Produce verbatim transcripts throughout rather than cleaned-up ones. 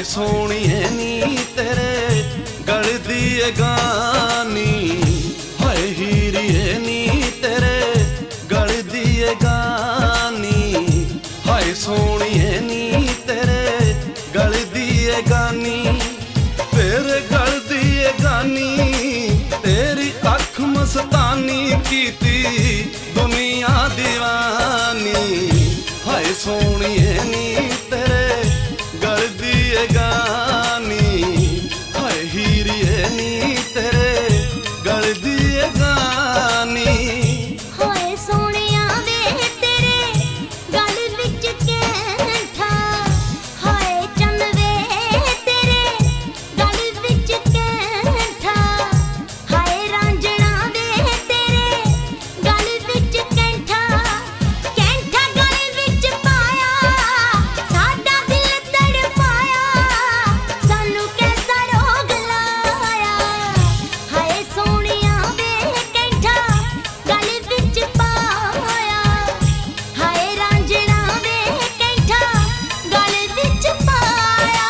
सोहणीए नी तेरे गल दी गानी, हाय हीरिए नी तेरे गल दी गानी, हाय सोहणीए नी तेरे गल दी गानी, तेरे गल दी गानी तेरी अख मस्तानी कीती दुनिया दीवानी, हाय सोहणीए नी तेरे गल दी गानी, हाय हीरिए नी तेरे गल दी गानी। हाय सोहणिया वे तेरे गल विच कैंठा, हाय चंद वे तेरे गल विच कैंठा, हाय रांझणा वे तेरे गल विच कैंठा, कैंठा गल विच पाया साडा दिल तड़पाया, सानू कैसा रोग लाया, हाय सोहणिया वे कैंठा गल विच पाया, हाय रांझणा वे कैंठा गल विच पाया।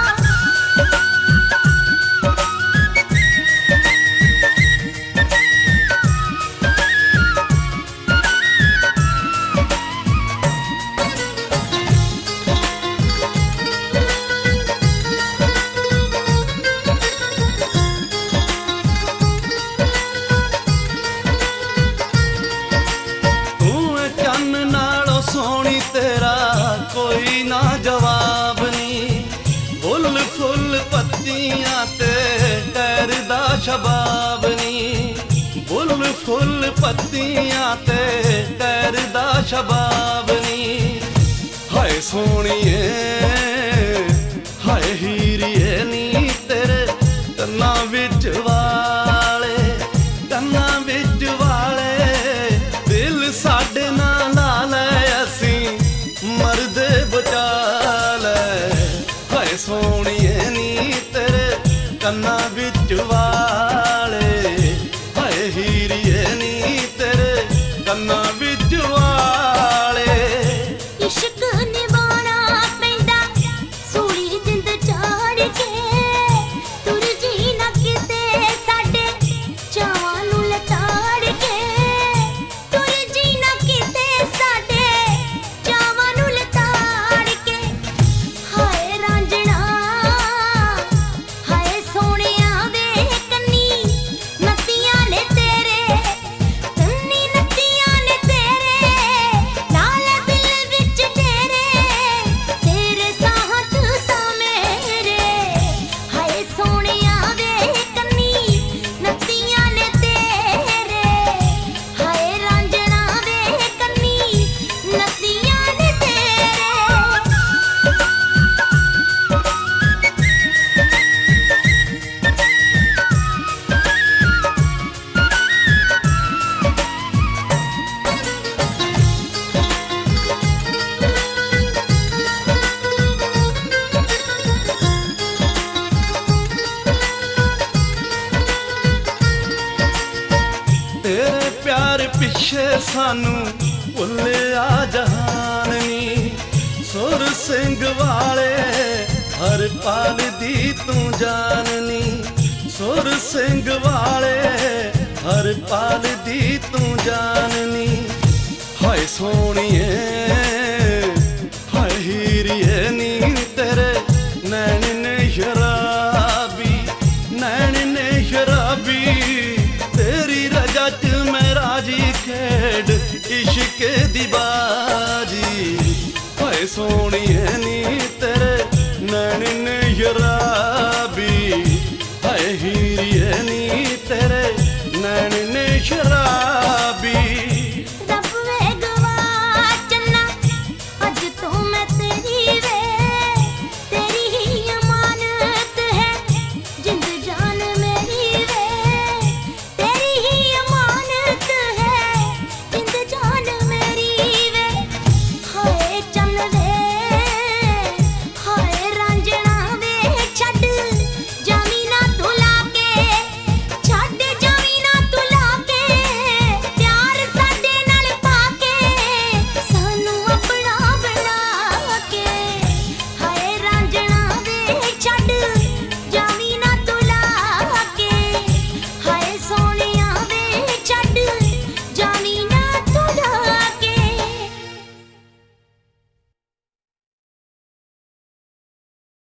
तू है चन्न नालों सोहनी तेरा कोई ना जवाब नी, फुल फुल पत्तियां ते तैरदा शबाब नी, फुल फुल पत्तियां ते तैरदा शबाब नी, हाय सोहणीए हाय हीरिए नी तेरे कन्नां विच वाले, कन्नां विच वाले दिल साडे नाल ला लै असीं मरदे बचा लै, हाय सोहणीए नी तेरे कन्नां विच वाले, हाय हीरिए नी तेरे कन्नां विच वाले। इश्क निभाना पैंदा सूली जिंद चाड़ के, तुर जी ना किते साडे चावां नूं लताड़ के, तुर जी ना किते साडे चावां नूं लताड़ के, हाय रांझणा हाय सोहणिया वे कन्नी नत्तियां ने तेरे, कन्नी नत्तियां ने तेरे नाल दिल विच तेरे, तेरे साहां च सा मेरे, हाय सोहणिया वे कन्नी नत्तियां ने तेरे, हाय रांझणा वे कन्नी नत्तियां ने तेरे। तेरे प्यार पिछे सानू भुलिया जहान नी, सुर सिंह वाले हर पाल दी तू जाननी, सुर सिंह वाले हर पाल दी तू जाननी, हाय सोहणीए हाय हीरिए नी